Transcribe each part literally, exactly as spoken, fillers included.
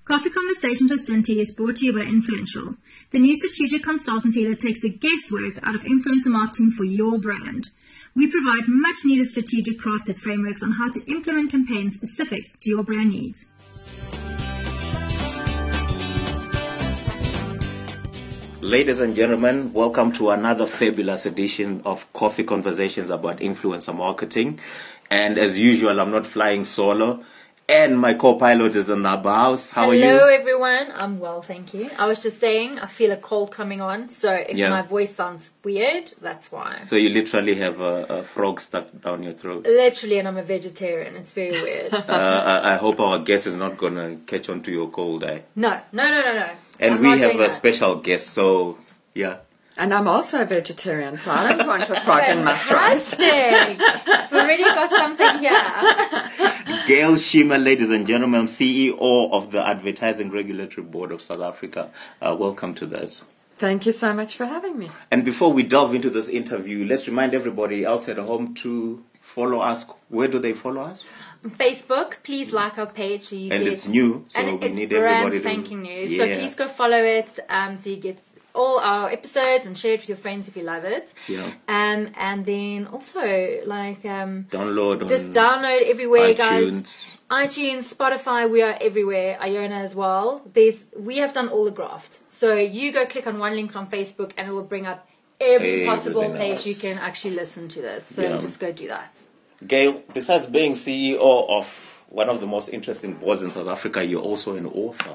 Coffee Conversations with Dinty is brought to you by Influential, the new strategic consultancy that takes the guesswork out of influencer marketing for your brand. We provide much-needed strategic crafted frameworks on how to implement campaigns specific to your brand needs. Ladies and gentlemen, welcome to another fabulous edition of Coffee Conversations about influencer marketing. And as usual, I'm not flying solo. And my co-pilot is in the house. How Hello, are you? Hello, everyone. I'm well, thank you. I was just saying, I feel a cold coming on. So if yeah. my voice sounds weird, that's why. So you literally have a, a frog stuck down your throat? Literally, and I'm a vegetarian. It's very weird. uh, I, I hope our guest is not going to catch on to your cold, eh? No, no, no, no, no. And I'm we not have doing a that. special guest, so yeah. And I'm also a vegetarian, so I don't want a frog in my throat. Fantastic. We've already got something here. Gail Shima, ladies and gentlemen, C E O of the Advertising Regulatory Board of South Africa. Uh, welcome to this. Thank you so much for having me. And before we delve into this interview, let's remind everybody else at home to follow us. Where do they follow us? On Facebook, please like our page. So you and get, it's new, so and we it's need brand everybody spanking to... new. Yeah. So please go follow it um, so you get all our episodes and share it with your friends if you love it. Yeah. Um, and then also, like... Um, download Just on download everywhere, iTunes. guys. iTunes, Spotify, we are everywhere. Iona as well. There's We have done all the graft. So you go click on one link on Facebook and it will bring up every Everything possible place else. you can actually listen to this. So Yeah. just go do that. Gail, besides being C E O of one of the most interesting boards in South Africa, you're also an author.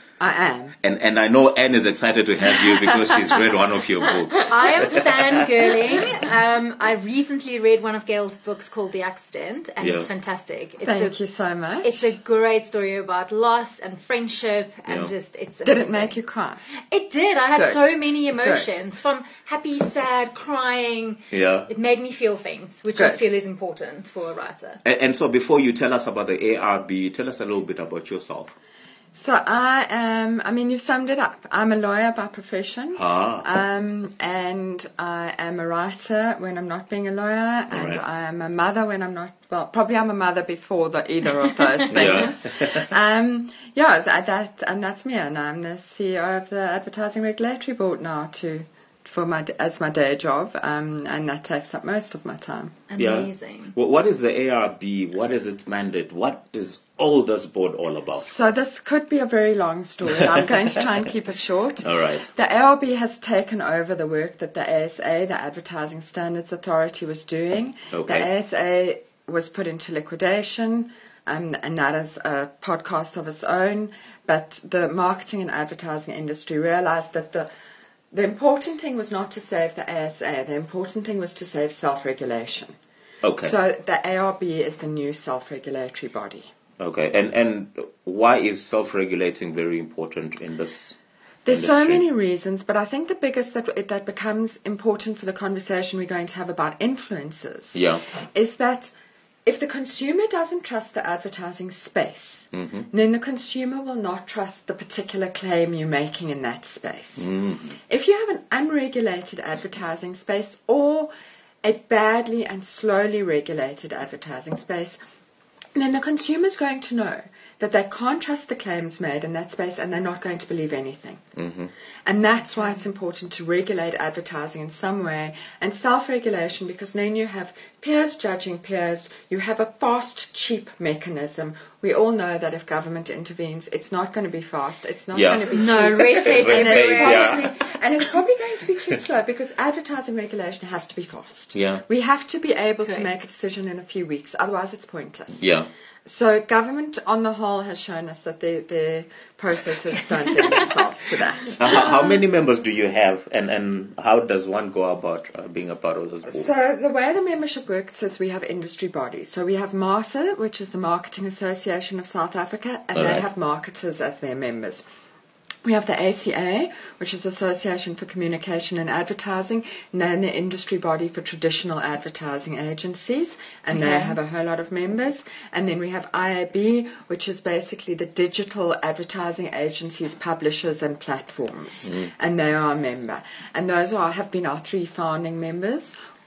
I am. And and I know Anne is excited to have you because she's read one of your books. I am fangirling. Um, I recently read one of Gail's books called The Accident, and Yeah. it's fantastic. It's Thank a, you so much. It's a great story about loss and friendship, and Yeah. just it's. Did it amazing. make you cry? It did. I had Good. so many emotions, from happy, sad, crying. Yeah. It made me feel things, which I Good. feel is important for a writer. And, and so before you tell us about the A R B, tell us a little bit about yourself. So I am, I mean, you've summed it up. I'm a lawyer by profession. Ah. Um, and I am a writer when I'm not being a lawyer. And right. I am a mother when I'm not, well, probably I'm a mother before the either of those things. Yeah. um, yeah, that, that, and that's me. And I'm the C E O of the Advertising Regulatory Board now to, for my, as my day job. Um, and that takes up most of my time. Amazing. Yeah. Well, what is the A R B? What is its mandate? What is all this board all about? So this could be a very long story. I'm going to try and keep it short. All right. The A R B has taken over the work that the A S A, the Advertising Standards Authority, was doing. Okay. The A S A was put into liquidation, um, and that is a podcast of its own. But the marketing and advertising industry realized that the the important thing was not to save the A S A. The important thing was to save self-regulation. Okay. So the A R B is the new self-regulatory body. Okay. And and why is self-regulating very important in this? There's so industry? many reasons, but I think the biggest that that becomes important for the conversation we're going to have about influencers Yeah. is that if the consumer doesn't trust the advertising space, Mm-hmm. then the consumer will not trust the particular claim you're making in that space. Mm-hmm. If you have an unregulated advertising space or a badly and slowly regulated advertising space, then the consumer's going to know that they can't trust the claims made in that space and they're not going to believe anything. Mm-hmm. And that's why it's important to regulate advertising in some way and self-regulation, because then you have peers judging peers, you have a fast, cheap mechanism. We all know that if government intervenes, it's not going to be fast, it's not Yeah. going to be No, cheap. red tape Red And tape, it's, everywhere. yeah. probably, and it's probably going to be too slow because advertising regulation has to be fast. Yeah. We have to be able Correct. to make a decision in a few weeks, otherwise it's pointless. Yeah. So government on the whole has shown us that their, their processes don't lend themselves to that. Uh, how, how many members do you have, and, and how does one go about uh, being a part of this board? So the way the membership works is we have industry bodies. So we have MASA, which is the Marketing Association of South Africa, and All they right. have marketers as their members. We have the A C A, which is the Association for Communication and Advertising, and they're the industry body for traditional advertising agencies, and they Okay. have a whole lot of members. And then we have I A B, which is basically the digital advertising agencies, publishers, and platforms, and they are a member. And those are have been our three founding members.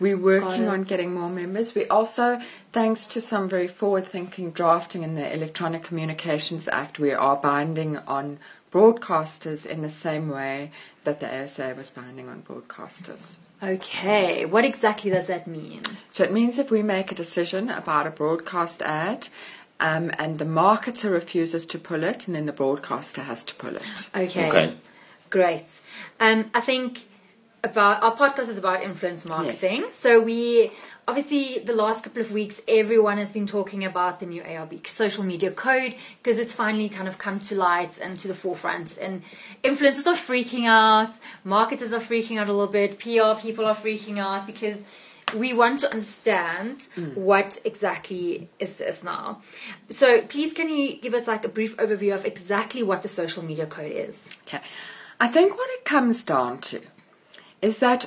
We're working Got it. on getting more members. We also, thanks to some very forward-thinking drafting in the Electronic Communications Act, we are binding on broadcasters in the same way that the A S A was binding on broadcasters. Okay, what exactly does that mean? So it means if we make a decision about a broadcast ad, um, and the marketer refuses to pull it, and then the broadcaster has to pull it. Okay, Okay. great. Um, I think about our podcast is about influence marketing. Yes. So we obviously the last couple of weeks everyone has been talking about the new A R B social media code because it's finally kind of come to light and to the forefront. And influencers are freaking out, marketers are freaking out a little bit, P R people are freaking out because we want to understand mm. what exactly is this now. So please can you give us like a brief overview of exactly what the social media code is? Okay. I think what it comes down to is that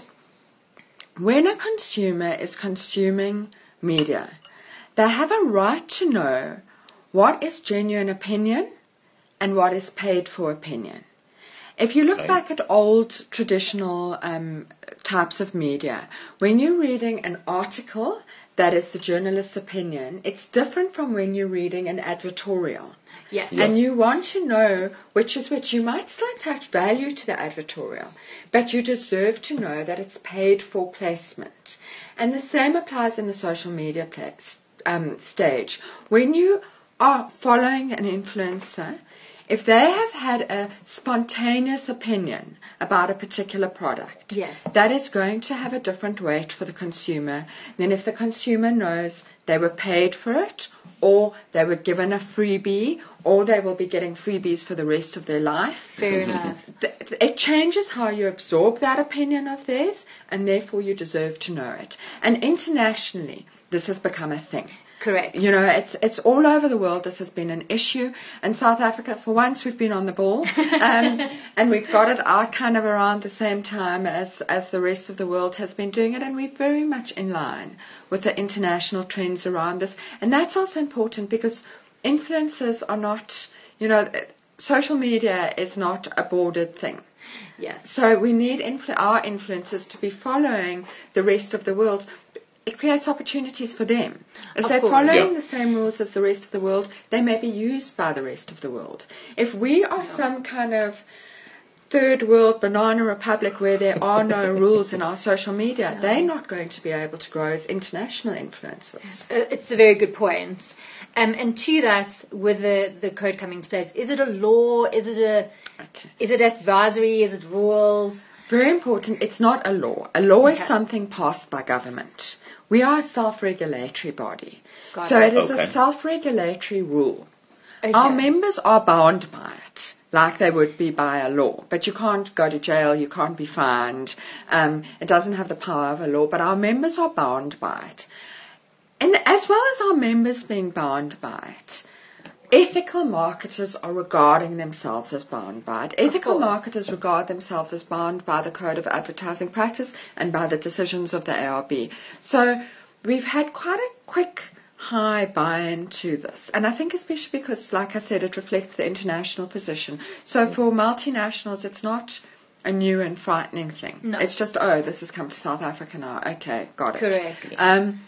when a consumer is consuming media, they have a right to know what is genuine opinion and what is paid for opinion. If you look Okay. back at old traditional um, types of media, when you're reading an article that is the journalist's opinion, it's different from when you're reading an advertorial. Yes. Yeah. And you want to know which is which. You might still attach value to the advertorial, but you deserve to know that it's paid for placement. And the same applies in the social media place, um, stage. When you are following an influencer, if they have had a spontaneous opinion about a particular product, Yes. that is going to have a different weight for the consumer than if the consumer knows they were paid for it, or they were given a freebie, or they will be getting freebies for the rest of their life. Fair enough. Th- It changes how you absorb that opinion of theirs, and therefore you deserve to know it. And internationally, this has become a thing. Correct. You know, it's it's all over the world. This has been an issue. In South Africa, for once, we've been on the ball. Um, and we've got it out kind of around the same time as, as the rest of the world has been doing it. And we're very much in line with the international trends around this. And that's also important because influencers are not, you know, social media is not a bordered thing. Yes. So we need influ- our influencers to be following the rest of the world. It creates opportunities for them. If Of they're course. following Yeah. the same rules as the rest of the world, they may be used by the rest of the world. If we are some kind of third world banana republic where there are no rules in our social media, they're not going to be able to grow as international influencers. Uh, It's a very good point. Um, and to that, with the, the code coming into place, is it a law? Is it a Okay. is it advisory? Is it rules? Very important, it's not a law. A law is Okay. something passed by government. We are a self-regulatory body. Got so it. it is Okay. a self-regulatory rule. Okay. Our members are bound by it, like they would be by a law. But you can't go to jail, you can't be fined. Um, it doesn't have the power of a law, but our members are bound by it. And as well as our members being bound by it, ethical marketers are regarding themselves as bound by it. Ethical course. marketers regard themselves as bound by the Code of Advertising Practice and by the decisions of the A R B. So we've had quite a quick high buy-in to this. And I think especially because, like I said, it reflects the international position. So for multinationals, it's not a new and frightening thing. No. It's just, oh, this has come to South Africa now. Okay, got it. Correct. Um,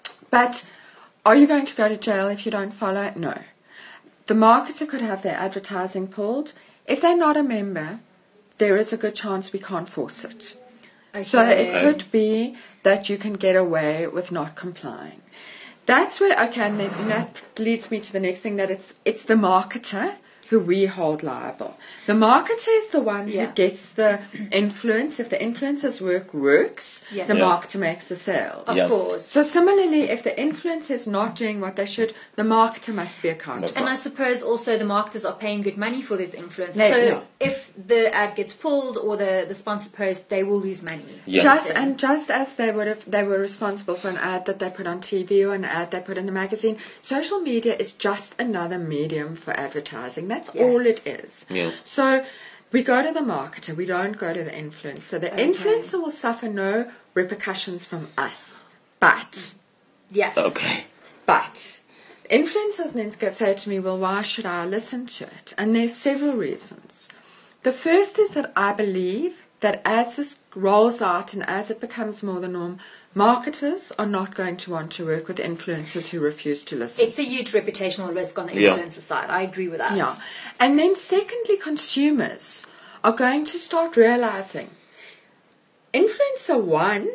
but are you going to go to jail if you don't follow it? No. The marketer could have their advertising pulled. If they're not a member, there is a good chance we can't force it. So it Okay. could be that you can get away with not complying. That's where, okay, and then that leads me to the next thing, that it's it's the marketer who we hold liable. The marketer is the one Yeah. who gets the influence. If the influencer's work works, Yeah. the Yeah. marketer makes the sales. Of Yeah. course. So similarly, if the influencer is not doing what they should, the marketer must be accountable. And I suppose also the marketers are paying good money for this influence. Yeah, so yeah. if the ad gets pulled or the, the sponsored post, they will lose money. Yeah. Just and just as they would have, they were responsible for an ad that they put on T V or an ad they put in the magazine. Social media is just another medium for advertising. That's Yes. all it is. Yeah. So we go to the marketer. We don't go to the influencer. The Okay. influencer will suffer no repercussions from us, but Yes. Okay. but influencers then say to me, well, why should I listen to it? And there's several reasons. The first is that I believe that as this rolls out and as it becomes more the norm, marketers are not going to want to work with influencers who refuse to listen. It's a huge reputational risk on the Yeah. influencer side. I agree with that. Yeah. And then secondly, consumers are going to start realizing influencer one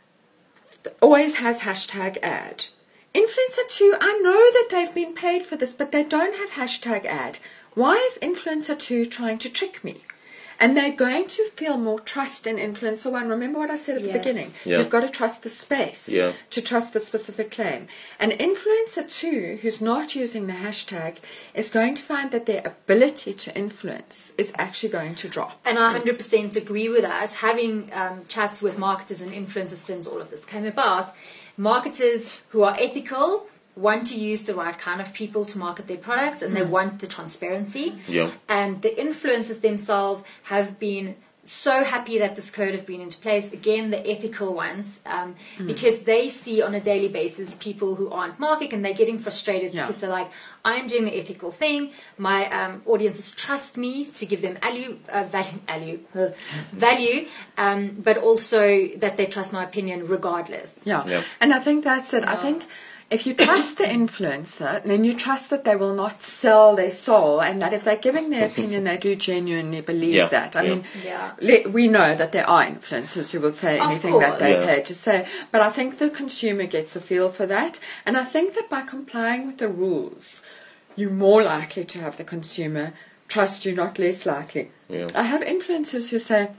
always has hashtag ad. Influencer two, I know that they've been paid for this, but they don't have hashtag ad. Why is influencer two trying to trick me? And they're going to feel more trust in influencer one. Remember what I said at Yes. the beginning? Yeah. You've got to trust the space Yeah. to trust the specific claim. And influencer two, who's not using the hashtag, is going to find that their ability to influence is actually going to drop. And I one hundred percent agree with that. Having um, chats with marketers and influencers since all of this came about, marketers who are ethical want to use the right kind of people to market their products, and they want the transparency. Yeah. And the influencers themselves have been so happy that this code has been into place. Again, the ethical ones, um, because they see on a daily basis people who aren't marketing, and they're getting frustrated Yeah. because they're like, I'm doing the ethical thing. My um, audiences trust me to give them value, uh, value, value, uh, value, um, but also that they trust my opinion regardless. Yeah. Yeah. And I think that's it. I Yeah. think if you trust the influencer, then you trust that they will not sell their soul, and that if they're giving their opinion, they do genuinely believe Yeah, that. I yeah. mean, Yeah. le- we know that there are influencers who will say Of anything that course. they Yeah. pay to say, but I think the consumer gets a feel for that, and I think that by complying with the rules, you're more likely to have the consumer trust you, not less likely. Yeah. I have influencers who say,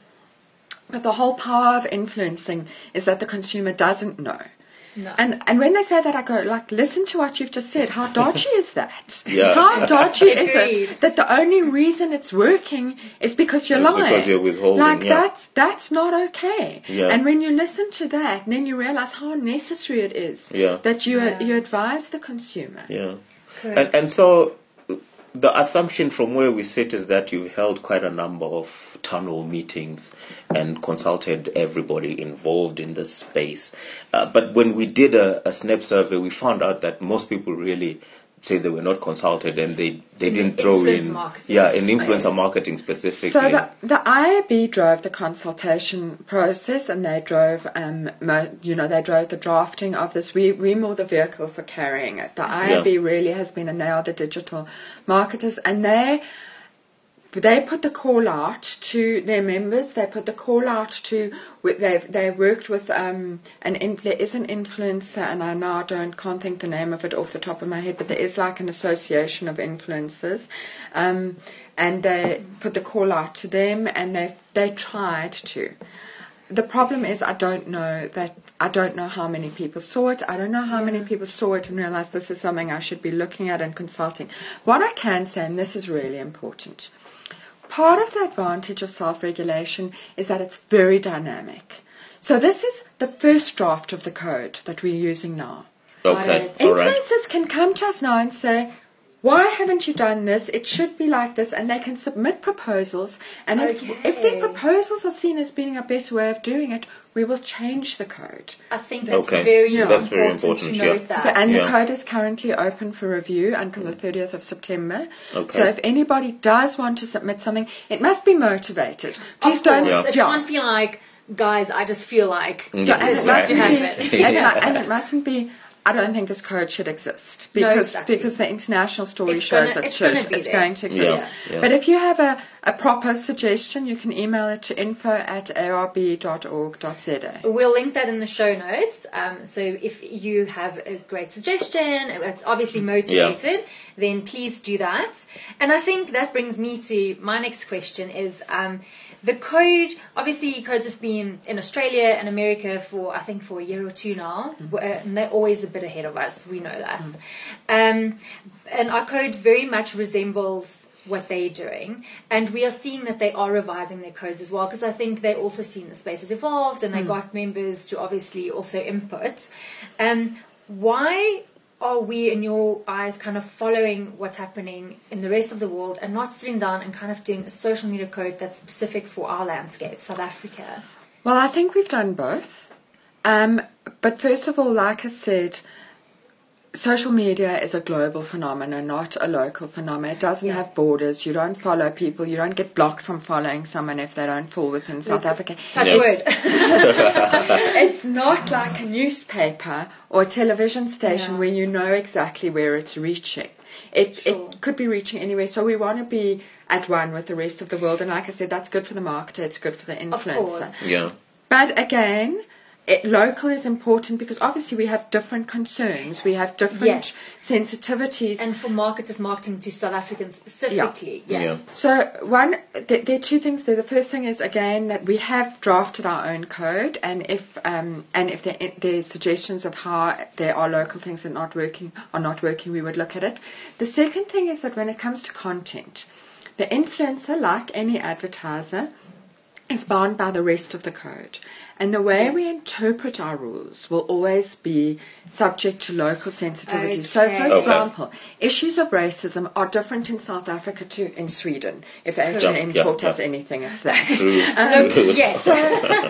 but the whole power of influencing is that the consumer doesn't know. No. And and when they say that, I go, like, listen to what you've just said. How dodgy is that? Yeah. How dodgy is Agreed. it that the only reason it's working is because you're It's lying? because you're withholding, Like, yeah. that's, that's not okay. Yeah. And when you listen to that, then you realize how necessary it is Yeah. that you, Yeah. you advise the consumer. Yeah. Correct. And and so the assumption from where we sit is that you've held quite a number of tunnel meetings and consulted everybody involved in this space. Uh, but when we did a, a SNAP survey, we found out that most people really say they were not consulted, and they, they In didn't throw influencer in marketing. yeah in influencer marketing specifically. So the, the I A B drove the consultation process, and they drove, um, mo- you know, they drove the drafting of this. We we more the vehicle for carrying it. The I A B Yeah. really has been, and they are the digital marketers, and they they put the call out to their members. They put the call out to. They've they worked with um an in, there is an influencer, and I now don't can't think the name of it off the top of my head, but there is like an association of influencers, um, and they put the call out to them, and they they tried to. The problem is I don't know that I don't know how many people saw it. I don't know how many people saw it and realized this is something I should be looking at and consulting. What I can say, and this is really important, part of the advantage of self-regulation is that it's very dynamic. So this is the first draft of the code that we're using now. Okay, Right. all right. Influencers can come to us now and say, why haven't you done this? It should be like this. And they can submit proposals. And if, Okay. if their proposals are seen as being a better way of doing it, we will change the code. I think that's Okay. very, Yeah. That's very important, important, to yeah. note that. Okay, and the Yeah. code is currently open for review until the thirtieth of September. Okay. So if anybody does want to submit something, it must be motivated. Please Of don't. course, It yeah. can't be like, guys, I just feel like Mm. Yeah, and this it, needs mustn't to be, happen. and, Yeah. it, and it mustn't be, I don't think this code should exist No, because exactly. because the international story It's shows gonna- it it's should. gonna be it's there. going to exist. Yeah, yeah. But if you have a, a proper suggestion, you can email it to info at a r b dot org dot z a. We'll link that in the show notes. Um, so if you have a great suggestion, that's obviously motivated, then please do that. And I think that brings me to my next question is um, the code, obviously codes have been in Australia and America for, I think, for a year or two now. Mm-hmm. Uh, and they're always a bit ahead of us. We know that. Um, and our code very much resembles what they're doing, and we are seeing that they are revising their codes as well, because I think they also seen the space has evolved, and they got members to obviously also input. Um, why are we, in your eyes, kind of following what's happening in the rest of the world and not sitting down and kind of doing a social media code that's specific for our landscape, South Africa? Well, I think we've done both. Um, but first of all, like I said, social media is a global phenomenon, not a local phenomenon. It doesn't Yeah. have borders. You don't follow people. You don't get blocked from following someone if they don't fall within South Africa. Touch Yeah. wood. It's not like a newspaper or a television station Yeah. where you know exactly where it's reaching. It, Sure. it could be reaching anywhere. So we want to be at one with the rest of the world. And like I said, that's good for the marketer. It's good for the Of influencer. course. Yeah. But again, it, local is important because obviously we have different concerns. We have different Yes. sensitivities. And for marketers marketing to South Africans specifically. Yeah. Yeah. So one, th- there are two things there. The first thing is again that we have drafted our own code, and if um, and if there, there's suggestions of how there are local things that not working are not working, we would look at it. The second thing is that when it comes to content, the influencer, like any advertiser, is bound by the rest of the code. And the way we interpret our rules will always be subject to local sensitivities. So, for Okay. example, okay. issues of racism are different in South Africa to in Sweden. If H and M Yeah, yeah, taught us yeah. anything, it's that. True. Um, True. Yes. so,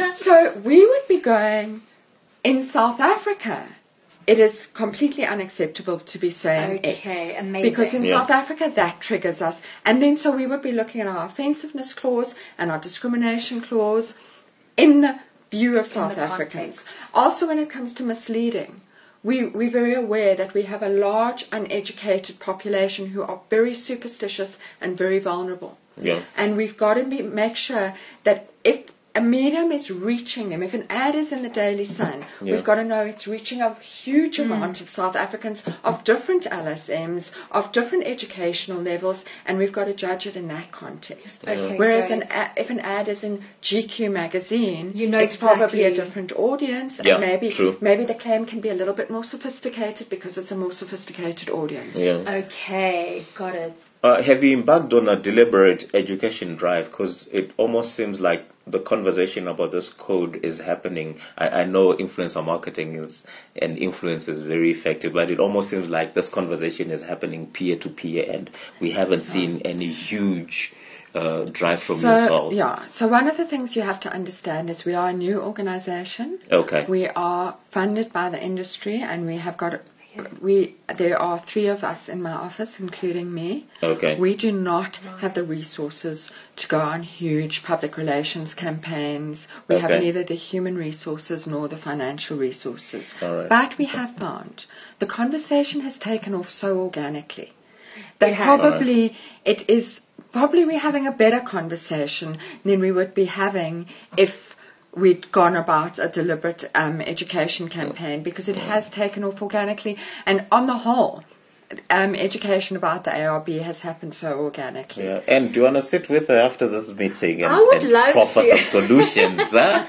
so we would be going, in South Africa, it is completely unacceptable to be saying X. Okay, amazing. Because in Yeah. South Africa, that triggers us. And then so we would be looking at our offensiveness clause and our discrimination clause in the view of South the Africans. context. Also, when it comes to misleading, we, we're very aware that we have a large uneducated population who are very superstitious and very vulnerable. Yeah. And we've got to be, make sure that if a medium is reaching them, if an ad is in the Daily Sun, Yeah. we've got to know it's reaching a huge amount of South Africans of different L S Ms, of different educational levels, and we've got to judge it in that context. Okay, Whereas great. an a- if an ad is in G Q magazine, You know it's probably a exactly. different audience, Yeah, and maybe true. maybe the claim can be a little bit more sophisticated because it's a more sophisticated audience. Yeah. Okay, got it. Uh, have you embarked on a deliberate education drive? Because it almost seems like the conversation about this code is happening. I, I know influencer marketing is and influence is very effective, but it almost seems like this conversation is happening peer to peer, and we haven't seen any huge uh, drive from So, yourself. yeah. So one of the things you have to understand is we are a new organization. Okay. We are funded by the industry, and we have got we. There are three of us in my office, including me. Okay. We do not have the resources to go on huge public relations campaigns. We have Okay. neither the human resources nor the financial resources. All right. But we have found the conversation has taken off so organically that It has. probably it is probably we're having a better conversation than we would be having if we'd gone about a deliberate um, education campaign, because it has taken off organically, and on the whole um, education about the A R B has happened so organically. Yeah. And do you want to sit with her after this meeting and, I would and love proffer to. some solutions? Huh?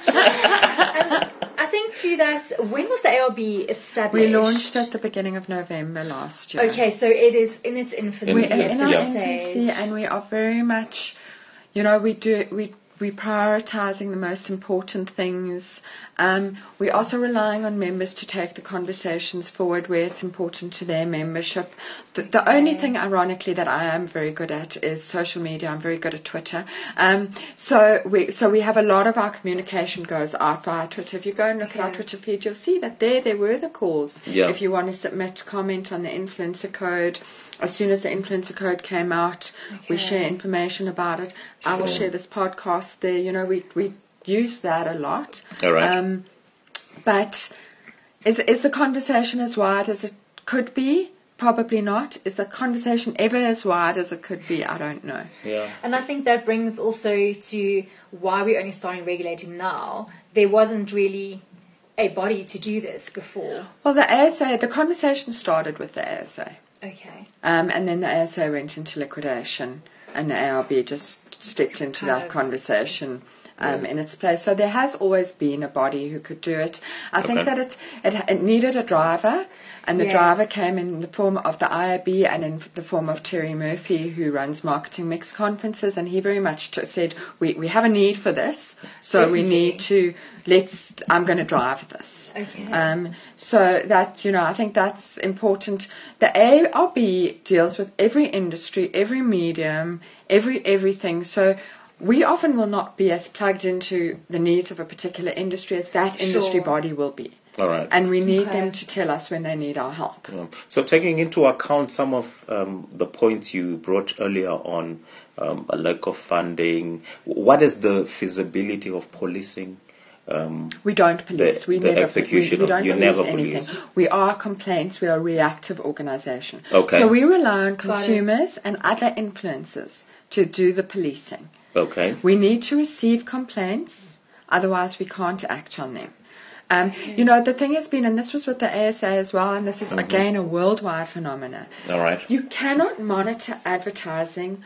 I think to that, when was the A R B established? We launched at the beginning of November last year. Okay, so it is in its infancy We're Infancy, at in our yeah. this stage. infancy, and we are very much, you know, we do we we prioritizing the most important things. Um, we're also relying on members to take the conversations forward where it's important to their membership. The, the only thing, ironically, that I am very good at is social media. I'm very good at Twitter. Um, so we so we have a lot of our communication goes out via Twitter. If you go and look at our Okay. Twitter feed, you'll see that there there were the calls. Yeah. If you want to submit comment on the influencer code, as soon as the influencer code came out, we Okay. share information about it. I will Sure. share this podcast there. You know, we we use that a lot. All right. Um, but is is the conversation as wide as it could be? Probably not. Is the conversation ever as wide as it could be? I don't know. Yeah. And I think that brings also to why we're only starting regulating now. There wasn't really a body to do this before. Well, the A S A, the conversation started with the A S A. Okay. Um, and then the A S A went into liquidation, and the A R B just stepped into kind that of- conversation um, in its place. So there has always been a body who could do it. I think Okay. that it, it it needed a driver, and the Yes. driver came in the form of the I A B and in the form of Terry Murphy, who runs Marketing Mix conferences, and he very much t- said, we, we have a need for this, so Definitely. we need to, let's, I'm going to drive this. Okay. Um, so that, you know, I think that's important. The A R B deals with every industry, every medium, every everything. So we often will not be as plugged into the needs of a particular industry as that industry Sure. body will be. All right. And we need Okay. them to tell us when they need our help. Yeah. So taking into account some of um, the points you brought earlier on, um, a lack of funding, what is the feasibility of policing? Um, We don't police. The- we the never, execution we, we of- don't you police never anything. police. We are complaints. We are a reactive organisation. Okay. So we rely on Got it. consumers and other influencers to do the policing. okay. We need to receive complaints, otherwise we can't act on them. Um, you know, the thing has been, and this was with the A S A as well, and this is again a worldwide phenomenon. All right. You cannot monitor advertising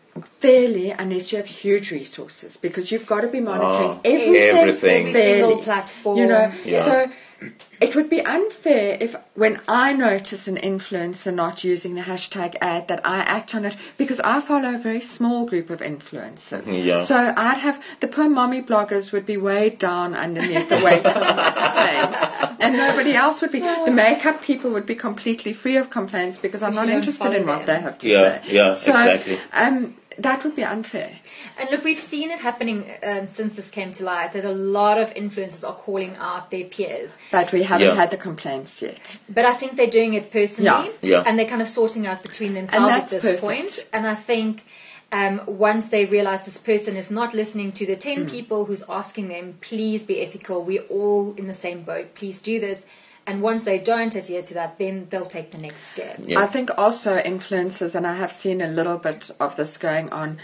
fairly unless you have huge resources, because you've got to be monitoring Oh, everything, everything. Every fairly. single platform. You know, Yeah. so it would be unfair if when I notice an influencer not using the hashtag ad that I act on it, because I follow a very small group of influencers. Yeah. So I'd have, the poor mommy bloggers would be weighed down underneath the weight of my complaints, and nobody else would be. The makeup people would be completely free of complaints because I'm Because not you don't interested follow in what them. they have to Yeah, say. yeah, so, exactly. Um, that would be unfair. And look, we've seen it happening uh, since this came to light, that a lot of influencers are calling out their peers. But we haven't Yeah. had the complaints yet. But I think they're doing it personally. Yeah. Yeah. And they're kind of sorting out between themselves at that's this perfect. point. And I think um, once they realize this person is not listening to the ten people who's asking them, please be ethical, we're all in the same boat, please do this. And once they don't adhere to that, then they'll take the next step. Yeah. I think also influencers, and I have seen a little bit of this going on,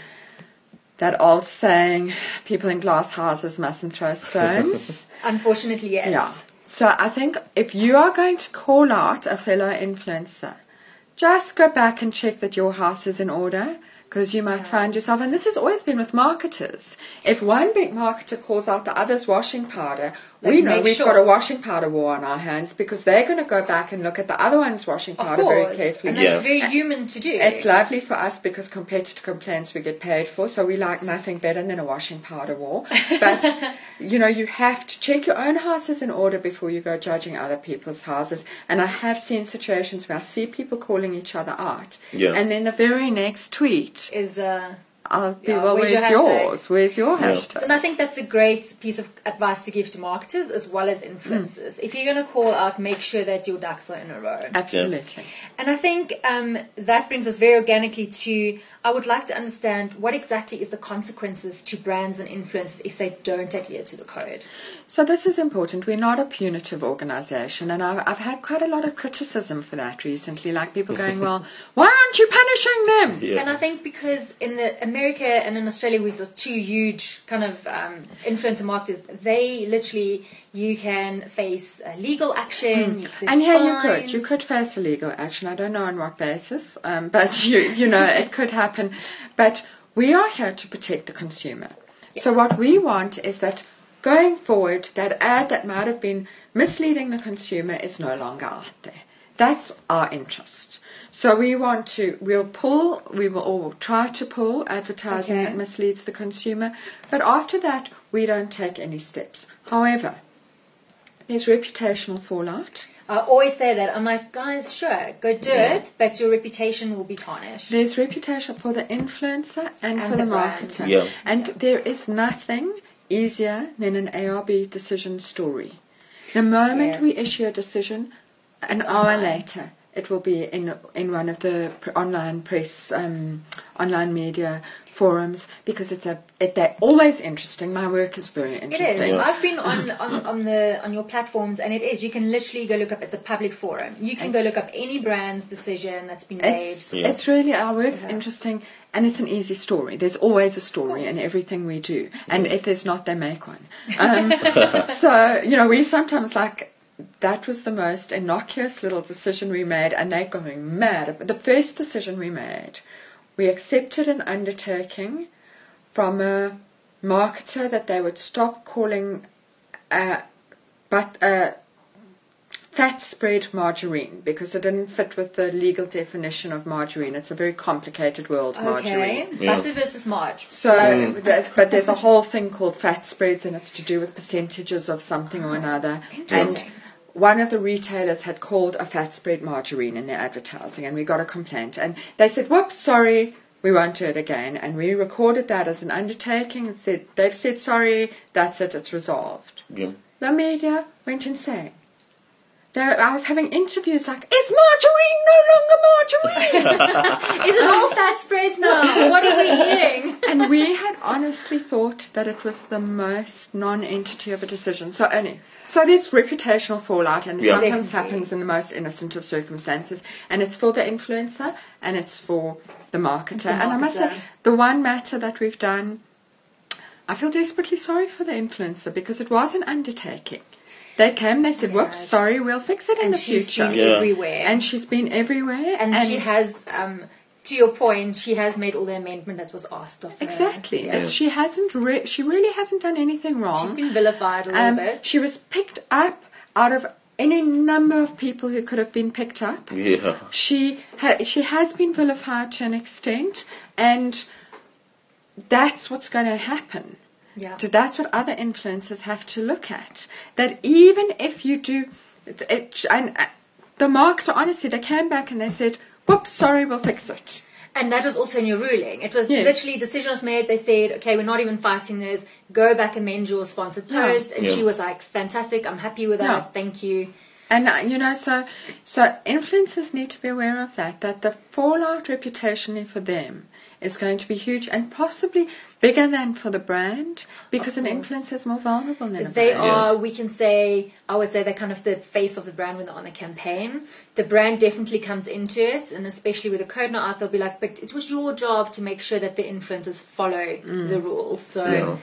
that old saying, people in glass houses mustn't throw stones. Unfortunately, yes. Yeah. So I think if you are going to call out a fellow influencer, just go back and check that your house is in order, because you might find yourself, and this has always been with marketers, if one big marketer calls out the other's washing powder, Like, we know make we've sure. got a washing powder war on our hands, because they're going to go back and look at the other one's washing Of powder course. very carefully. And that's Yeah. very human to do. It's lovely for us because compared to complaints we get paid for, so we like nothing better than a washing powder war. But, you know, you have to check your own houses in order before you go judging other people's houses. And I have seen situations where I see people calling each other out. Yeah. And then the very next tweet, Is uh, I'll be, Yeah, well, where's where's, your hashtag? yours? Where's your Yeah. hashtag? And I think that's a great piece of advice to give to marketers as well as influencers. If you're going to call out, make sure that your ducks are in a row. Absolutely. And I think um, that brings us very organically to, I would like to understand what exactly is the consequences to brands and influencers if they don't adhere to the code. So this is important. We're not a punitive organisation, and I've, I've had quite a lot of criticism for that recently, like people going, well, why aren't you punishing them? Yeah. And I think because in the America and in Australia, which are two huge kind of um, influencer marketers, they literally, you can face uh, legal action. You can And face yeah, you fines. could. You could face a legal action. I don't know on what basis, um, but you, you know, it could happen. But we are here to protect the consumer. So what we want is that going forward, that ad that might have been misleading the consumer is no longer out there. That's our interest. So we want to, we'll pull, we will or try to pull advertising Okay. that misleads the consumer. But after that, we don't take any steps. However, there's reputational fallout. I always say that. I'm like, guys, sure, go do it, but your reputation will be tarnished. There's reputation for the influencer and, And for the the, brand. marketer. Yeah. And there is nothing easier than an A R B decision story. The moment Yes. we issue a decision, an It's hour online. later, it will be in in one of the pr- online press, um, online media forums, because it's a it, they're always interesting. My work is very It interesting. is. Yeah. I've been on, on, on the on your platforms, and it is. You can literally go look up. It's a public forum. You can go It's- look up any brand's decision that's been made. It's, Yeah. it's really, our work's Yeah. interesting, and it's an easy story. There's always a story in everything we do. And if there's not, they make one. Um, so, you know, we sometimes like, that was the most innocuous little decision we made, and they're going mad. The first decision we made, we accepted an undertaking from a marketer that they would stop calling uh, but uh, fat spread margarine, because it didn't fit with the legal definition of margarine. It's a very complicated world, Okay. margarine. Yeah. Butter versus Marge. So, that, but there's a whole thing called fat spreads, and it's to do with percentages of something or another. Interesting. And one of the retailers had called a fat spread margarine in their advertising, and we got a complaint. And they said, whoops, sorry, we won't do it again. And we recorded that as an undertaking and said, they've said sorry, that's it, it's resolved. Yeah. The media went insane. there, I was having interviews like, is margarine no longer margarine? Is it all fat spreads now? What are we eating? And we had honestly thought that it was the most non-entity of a decision. So anyway, so there's reputational fallout, and it Yeah. sometimes Definitely. happens in the most innocent of circumstances. And it's for the influencer, and it's for the marketer. The And I must say, marketer. the one matter that we've done, I feel desperately sorry for the influencer because it was an undertaking. They came, they said, whoops, Yes. sorry, we'll fix it in And the she's future. been Yeah. everywhere. And she's been everywhere. And, she has, um, to your point, she has made all the amendment that was asked of her. Exactly. Yeah. And she hasn't, re- she really hasn't done anything wrong. She's been vilified a little Um, bit. she was picked up out of any number of people who could have been picked up. Yeah. She ha- she has been vilified to an extent, and that's what's going to happen. Yeah. So that's what other influencers have to look at. That even if you do, it, it, and uh, the marketer, honestly, they came back and they said, whoops, sorry, we'll fix it. And that was also in your ruling. It was Yes. literally, decision was made. They said, okay, we're not even fighting this. Go back, amend your sponsored Yeah. post. And Yeah. she was like, fantastic. I'm happy with that. Yeah. Thank you. And, uh, you know, so so influencers need to be aware of that, that the fallout reputationally for them is going to be huge and possibly bigger than for the brand because Of an course. influencer is more vulnerable than a They brand. are, Yes. we can say, I would say they're kind of the face of the brand when they're on the campaign. The brand definitely comes into it, and especially with the code now out, they'll be like, but it was your job to make sure that the influencers follow the rules. So, Yeah.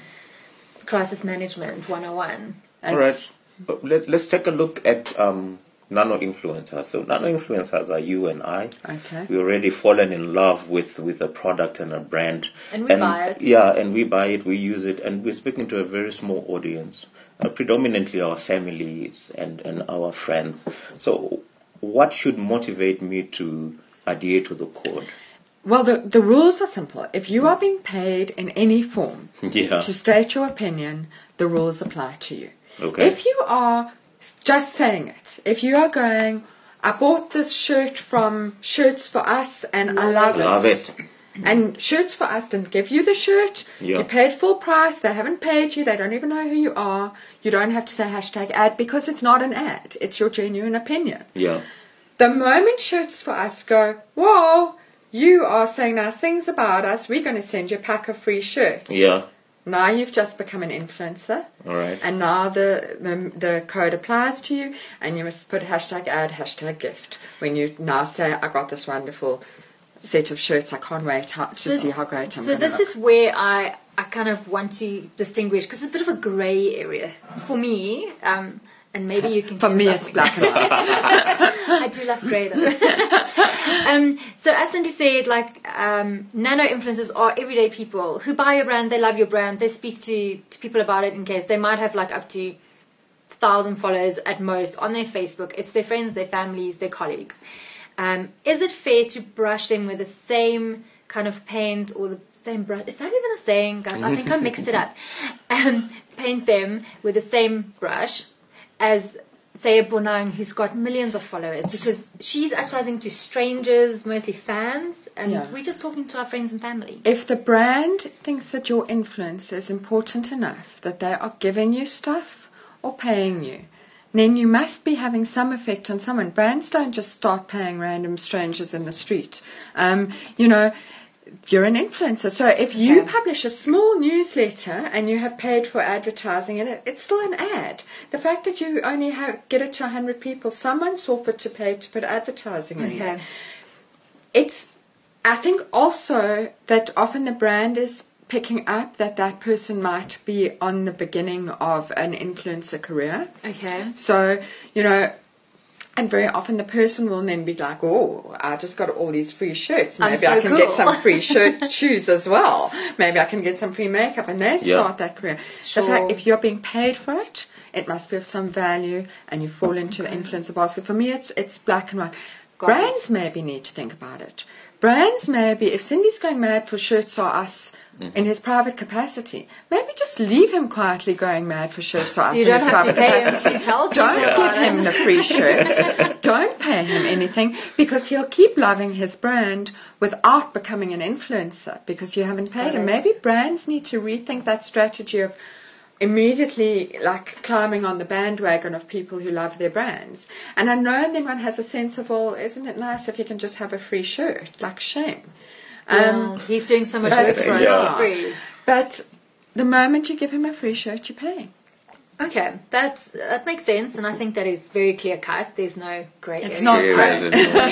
crisis management one oh one. All right. But let, let's take a look at um, nano-influencers. So nano-influencers are you and I. Okay. We already fallen in love with, with a product and a brand. And we buy it. Yeah, and we buy it, we use it, and we're speaking to a very small audience, uh, predominantly our families and, and our friends. So what should motivate me to adhere to the code? Well, the, the rules are simple. If you are being paid in any form Yeah. to state your opinion, the rules apply to you. Okay. If you are just saying it, if you are going, I bought this shirt from Shirts for Us and I love, Love it. And Shirts for Us didn't give you the shirt. Yeah. You paid full price. They haven't paid you. They don't even know who you are. You don't have to say hashtag ad because it's not an ad. It's your genuine opinion. Yeah. The moment Shirts for Us go, whoa, you are saying nice things about us, we're going to send you a pack of free shirts. Yeah. Now you've just become an influencer. All right. And now the, the the code applies to you, and you must put hashtag ad, hashtag gift. When you now say, I got this wonderful set of shirts, I can't wait how, to So- see how great I'm So going to this look. is where I, I kind of want to distinguish, because it's a bit of a grey area for me, um, and maybe you can... For say me, something. it's black and white. I do love grey though. um, so as Cindy said, like um, nano influencers are everyday people who buy your brand, they love your brand, they speak to, to people about it in case. They might have like up to thousand followers at most on their Facebook. It's their friends, their families, their colleagues. Um, is it fair to brush them with the same kind of paint or the same brush? Is that even a saying, guys? I think I mixed it up. Um, paint them with the same brush as, say, a Bonang who's got millions of followers, because she's advertising to strangers, mostly fans, and Yeah. we're just talking to our friends and family. If the brand thinks that your influence is important enough that they are giving you stuff or paying you, then you must be having some effect on someone. Brands don't just start paying random strangers in the street. Um, you know, you're an influencer. So if you Okay. publish a small newsletter and you have paid for advertising in it, it's still an ad. The fact that you only have get it to one hundred people, someone saw fit to pay to put advertising in there. Okay. It's, I think also that often the brand is picking up that that person might be on the beginning of an influencer career. Okay. So, you know, and very often the person will then be like, oh, I just got all these free shirts. I'm Maybe so I can cool. get some free shirt shoes as well. Maybe I can get some free makeup. And they Yeah. start that career. Sure. The fact, if you're being paid for it, it must be of some value and you fall into the influencer basket. For me, it's it's black and white. Got Brands maybe need to think about it. Brands maybe, if Cindy's going mad for Shirts or Us in his private capacity, maybe just leave him quietly going mad for Shirts or Us you in don't his have to private pay him capacity. to tell people Don't about give him it. the free shirts. Don't pay him anything, because he'll keep loving his brand without becoming an influencer because you haven't paid Got him. it. Maybe brands need to rethink that strategy of, immediately like climbing on the bandwagon of people who love their brands. And I know then one has a sense of, well, isn't it nice if you can just have a free shirt? Like, shame. Yeah, Um, he's doing so much but- work for us Yeah. for free. But the moment you give him a free shirt, you pay. Okay, that's that makes sense, and I think that is very clear cut. There's no grey It's area. not Very grey. reasonable,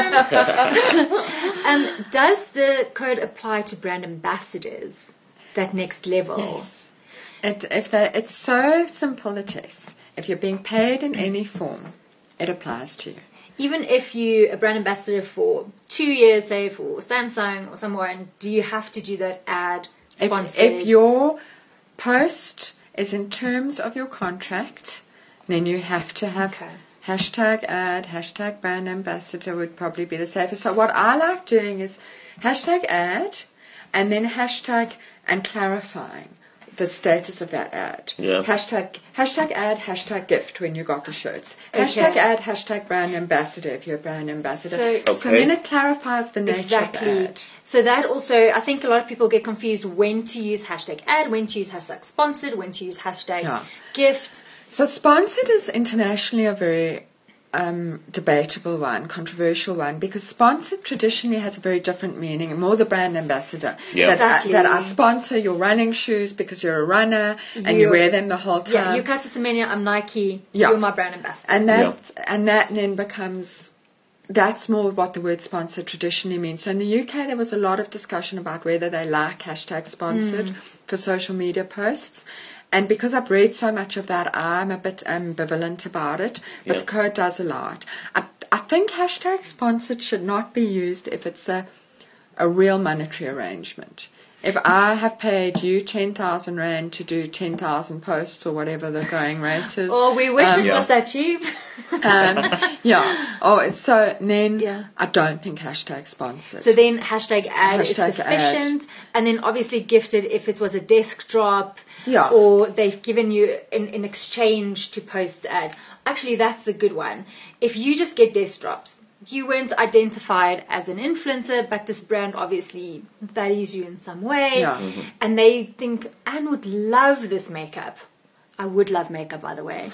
yeah. Um, does the code apply to brand ambassadors? That next level. Yes. It, if they, it's so simple, the test. If you're being paid in any form, it applies to you. Even if you a brand ambassador for two years, say for Samsung or someone, do you have to do that ad If, sponsored? if your post is in terms of your contract, then you have to have Okay. hashtag ad, hashtag brand ambassador would probably be the safest. So what I like doing is hashtag ad and then hashtag and clarifying the status of that ad. Yeah. Hashtag hashtag ad, hashtag gift when you got the shirts. Okay. Hashtag ad, hashtag brand ambassador if you're a brand ambassador. So- so Okay. then it clarifies the nature Exactly. of the ad. So that also, I think a lot of people get confused when to use hashtag ad, when to use hashtag sponsored, when to use hashtag Yeah. gift. So sponsored is internationally a very um, debatable one, controversial one, because sponsored traditionally has a very different meaning, more the brand ambassador. Yeah. That, Exactly. I, that I sponsor your running shoes because you're a runner and you You're- wear them the whole time. Yeah, you Casa Semenya, I'm Nike, Yeah. you're my brand ambassador. And that and that then becomes that's more what the word sponsored traditionally means. So in the U K there was a lot of discussion about whether they like hashtag sponsored for social media posts. And because I've read so much of that, I'm a bit ambivalent about it. But Yeah. the code does allow it. I, I think hashtag sponsored should not be used if it's a a real monetary arrangement. If I have paid you ten thousand rand to do ten thousand posts or whatever the going rate is. Oh, we wish um, it Yeah. was that cheap. um, yeah. Oh, so then Yeah. I don't think hashtag sponsored. So then hashtag ad Hashtag is sufficient. And then obviously gifted if it was a desk drop Yeah. or they've given you in, in exchange to post ad. Actually, that's the good one. If you just get desk drops, you weren't identified as an influencer, but this brand obviously values you in some way. Yeah. And they think, Anne would love this makeup. I would love makeup, by the way.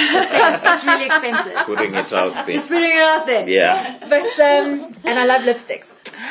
It's really expensive. Putting it out there. Just putting it out there. Yeah. But um, and I love lipsticks.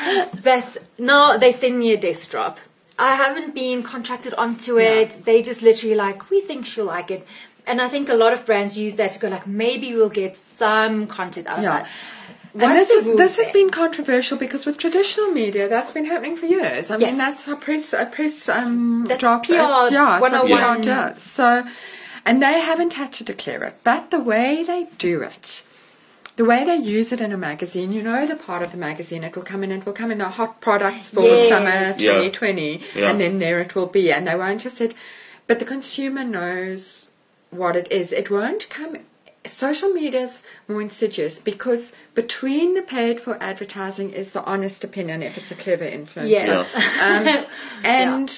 But now they send me a desk drop. I haven't been contracted onto it. They just literally like, we think she'll like it. And I think a lot of brands use that to go like, maybe we'll get some content out of Yeah. that. And What's this the is rules this has there? been controversial because with traditional media that's been happening for years. I Yes. mean that's how press a press um That's drop P R it's- yeah, it's what P R one oh one. does. So and they haven't had to declare it. But the way they do it, the way they use it in a magazine, you know the part of the magazine, it will come in, it will come in the hot products for Yes. summer Yeah. twenty twenty, Yeah. and then there it will be, and they won't just said, but the consumer knows what it is. It won't come. Social media is more insidious because between the paid for advertising is the honest opinion if it's a clever influencer. Yeah. Um, and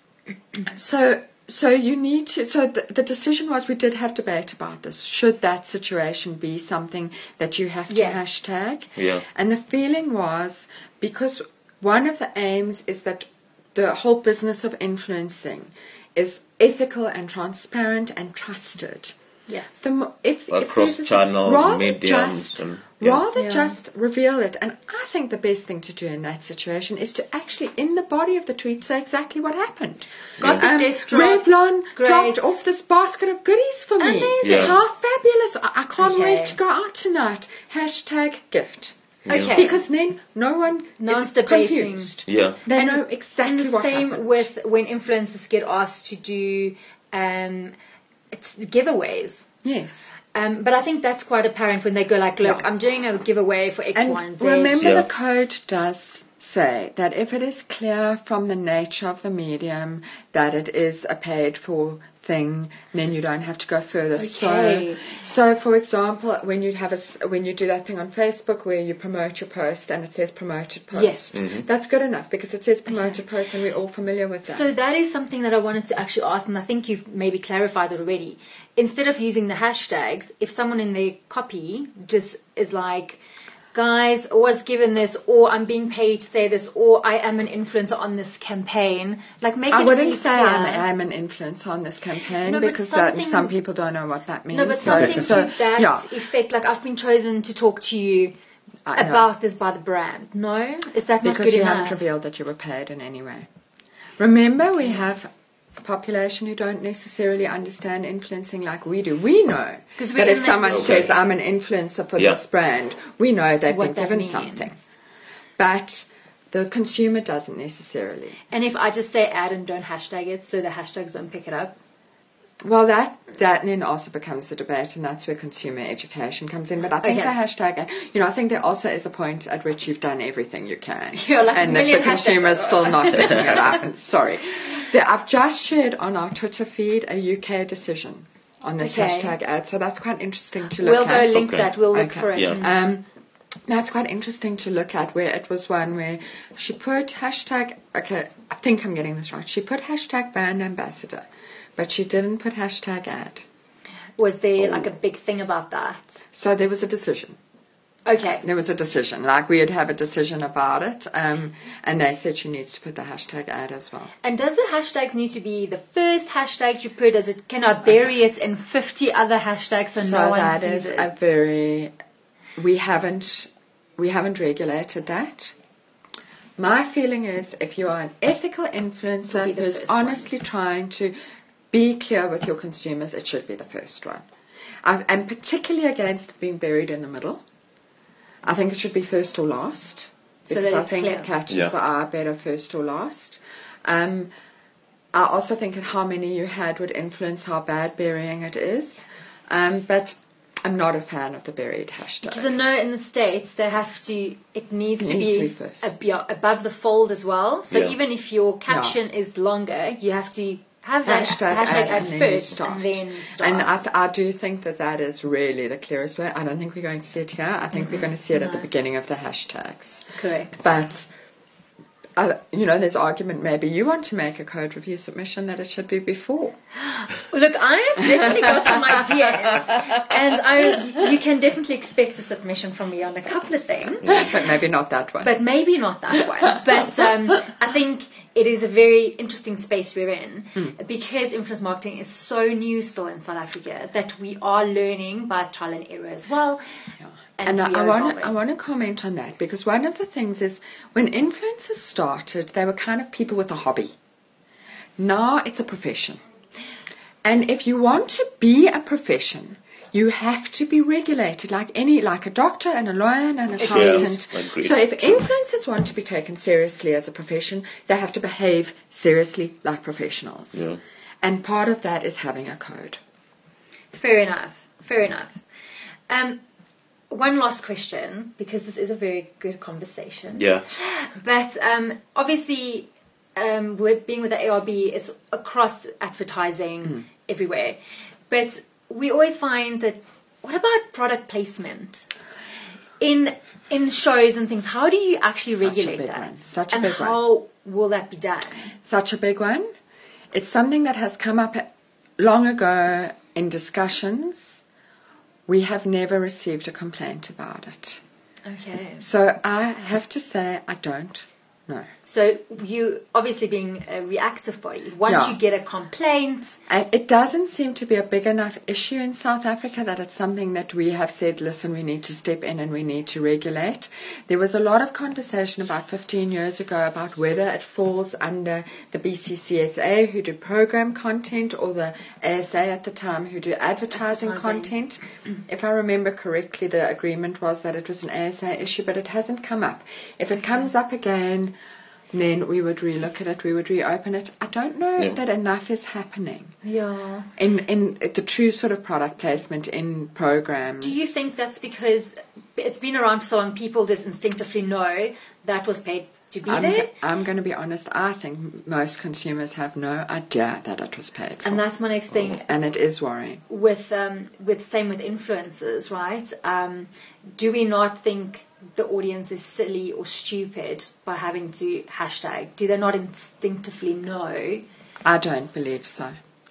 so so you need to so the, the decision was we did have debate about this. Should that situation be something that you have to Yes. hashtag? Yeah. And the feeling was because one of the aims is that the whole business of influencing is ethical and transparent and trusted. Yes. The mo- if, if Across there's a- channel, rather mediums just, and- yeah. rather Yeah. just reveal it. And I think the best thing to do in that situation is to actually, in the body of the tweet, say exactly what happened. Got the Um, desk drop. Revlon Great. dropped off this basket of goodies for me. Amazing. Yeah. How fabulous! I, I can't Okay. wait to go out tonight. Hashtag gift. Okay. Because then no one No is one's debating. confused. Yeah. They And- know exactly and the what same happened. with when influencers get asked to do um, it's giveaways. Yes. Um, but I think that's quite apparent when they go like, look, Yeah. I'm doing a giveaway for X, And Y, and Z. remember Yeah. the code does say that if it is clear from the nature of the medium that it is a paid for thing, then you don't have to go further. Okay. So, so for example, when you have a s when you do that thing on Facebook where you promote your post and it says promoted post, Yes. that's good enough because it says promoted post and we're all familiar with that. So that is something that I wanted to actually ask, and I think you've maybe clarified it already. Instead of using the hashtags, if someone in their copy just is like, guys, was given this, or I'm being paid to say this, or I am an influencer on this campaign. Like, make I it wouldn't really say clear. I'm, I'm an influencer on this campaign No, but because that, something- some people don't know what that means. No, but So- something so, to that yeah, effect. Like, I've been chosen to talk to you I know. about this by the brand. No? Is that not Because good you enough? haven't revealed that you were paid in any way. Remember, we have a population who don't necessarily understand influencing like we do. We know 'Cause we're that if in the- someone Okay. says, I'm an influencer for Yeah. this brand, we know they've What been that given means. something. But the consumer doesn't necessarily. And if I just say ad and don't hashtag it, so the hashtags don't pick it up. Well, that that then also becomes the debate, and that's where consumer education comes in. But I think Okay. the hashtag, you know, I think there also is a point at which you've done everything you can, You're like a and that the million consumer is hashtags. still not picking it up. And sorry, There- I've just shared on our Twitter feed a U K decision on this Okay. hashtag ad, so that's quite interesting to look We'll at. go link Okay. that. We'll look Okay. for it. Yeah. and- Um, that's quite interesting to look at, where it was one where she put hashtag, okay, I think I'm getting this right. She put hashtag brand ambassador, but she didn't put hashtag ad. Was there Oh. like a big thing about that? So there was a decision. Okay. There was a decision. Like, we'd have a decision about it, um, and they said she needs to put the hashtag ad as well. And does the hashtag need to be the first hashtag you put? Does it, can I bury it in fifty other hashtags so, So no one that sees is it? a very, we haven't, we haven't regulated that. My feeling is, if you are an ethical It'll influencer be the who's first one. honestly trying to be clear with your consumers, it should be the first one. I, I'm particularly against being buried in the middle. I think it should be first or last. So Because that I it's think clear. it catches Yeah. the eye better first or last. Um, I also think that how many you had would influence how bad burying it is. Um, but I'm not a fan of the buried hashtag. Because I know in the States they have to, it needs It to needs to be, be first. ab- yeah, above the fold as well. So Yeah. even if your caption is longer, you have to have that Hashtag, hashtag ad, ad and then first you start. and then start. And I, th- I do think that that is really the clearest way. I don't think we're going to see it here. I think we're going to see it at the No. beginning of the hashtags. Correct. But, uh, you know, there's argument maybe you want to make a code review submission that it should be before. Look, I have definitely got some ideas, and I, you can definitely expect a submission from me on a couple of things, But maybe not that one. but maybe not that one. But um, I think it is a very interesting space we're in because influence marketing is so new still in South Africa that we are learning by trial and error as well. And, we I are want evolving. to I want to comment on that, because one of the things is, when influencers started, they were kind of people with a hobby. Now it's a profession. And if you want to be a profession, you have to be regulated like any, like a doctor and a lawyer and an accountant. Yeah, agreed. So if influencers want to be taken seriously as a profession, they have to behave seriously like professionals. Yeah. And part of that is having a code. Fair enough. Fair enough. Um, one last question, because this is a very good conversation. Yeah. But um, obviously, um, with being with the A R B, it's across advertising everywhere. But we always find that, what about product placement in in shows and things? How do you actually Such a regulate big that? one. Such a and big one. how will that be done? Such a big one. It's something that has come up long ago in discussions. We have never received a complaint about it. Okay. So I have to say I don't know. So you obviously being a reactive body, once Yeah. you get a complaint, And it doesn't seem to be a big enough issue in South Africa that it's something that we have said, listen, we need to step in and we need to regulate. There was a lot of conversation about fifteen years ago about whether it falls under the B C C S A, who do program content, or the A S A at the time, who do advertising, Advertising. content. If I remember correctly, the agreement was that it was an A S A issue, but it hasn't come up. If it comes up again, then we would relook at it, we would reopen it. I don't know Yeah. that enough is happening yeah. in in the true sort of product placement in programs. Do you think that's because it's been around for so long, people just instinctively know that was paid to be I'm, there? I'm going to be honest, I think most consumers have no idea that it was paid for. And that's my next thing. And it is worrying. With um, with same with influencers, right? Um, do we not think the audience is silly or stupid by having to hashtag? Do they not instinctively know? I don't believe so.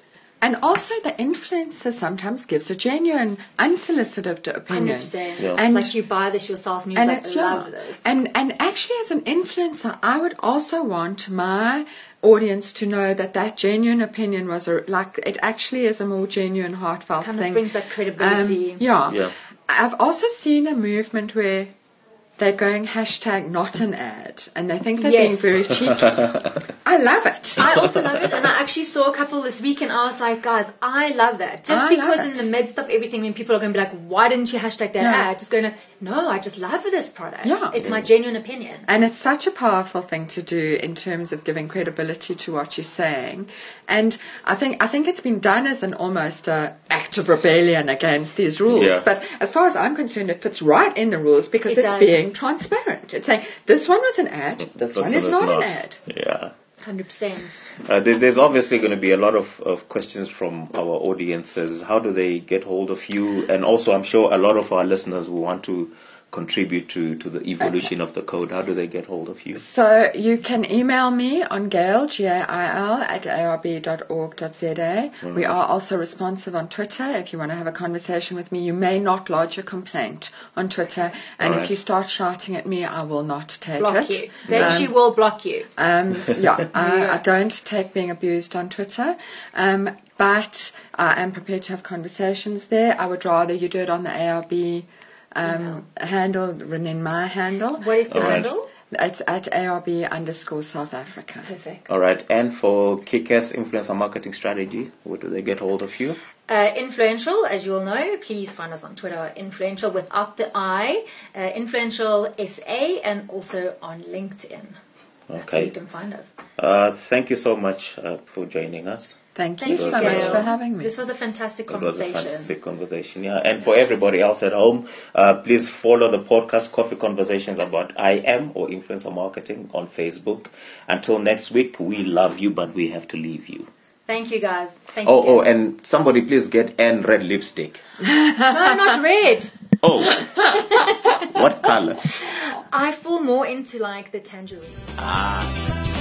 and also the influencer sometimes gives a genuine, unsolicited opinion. one hundred percent. Yeah. And like you buy this yourself and you're and like, it's I love yeah. this. And and actually, as an influencer, I would also want my audience to know that that genuine opinion was a, like it actually is a more genuine, heartfelt Kind thing. of brings that credibility. Um, yeah. Yeah. I've also seen a movement where they're going hashtag not an ad, and they think they're Yes. being very cheeky. I love it. I also love it, and I actually saw a couple this week, and I was like, guys, I love that. Just I because love in it. the midst of everything, when people are going to be like, why didn't you hashtag that Yeah. ad? Just going to, no, I just love this product. Yeah. It's my genuine opinion. And it's such a powerful thing to do in terms of giving credibility to what you're saying. And I think I think it's been done as an almost a act of rebellion against these rules. Yeah. But as far as I'm concerned, it fits right in the rules because It it's does. being transparent. It's saying this one was an ad, this, This one one is is not, not. an ad. Yeah. one hundred percent. Uh, there, there's obviously going to be a lot of, of questions from our audiences. How do they get hold of you? And also, I'm sure a lot of our listeners will want to contribute to, to the evolution of the code. How do they get hold of you? So you can email me on Gail, G A I L, at a r b dot org dot z a. Mm-hmm. We are also responsive on Twitter. If you want to have a conversation with me, you may not lodge a complaint on Twitter. And All right. if you start shouting at me, I will not take Block it. you. Then Um, she will block you. Um, so, yeah, I, I don't take being abused on Twitter, um, but I am prepared to have conversations there. I would rather you do it on the A R B um, handle than in my handle. What is the All right. handle? It's at A R B underscore South Africa. Perfect. All right. And for Kick-Ass Influencer Marketing Strategy, where do they get hold of you? Uh, influential, as you all know, please find us on Twitter, influential without the I, uh, influential S A, and also on LinkedIn. That's where you Okay. can find us. Uh, thank you so much uh, for joining us. Thank you Thank so you, much Gail. for having me. This was a fantastic It was a conversation. fantastic conversation, yeah. And for everybody else at home, uh, please follow the podcast Coffee Conversations about I M or influencer marketing on Facebook. Until next week, we love you, but we have to leave you. Thank you, guys. Thank Oh, you. oh, Gail. and somebody please get Anne red lipstick. No, not red. Oh, what color? I fall more into like the tangerine. Ah.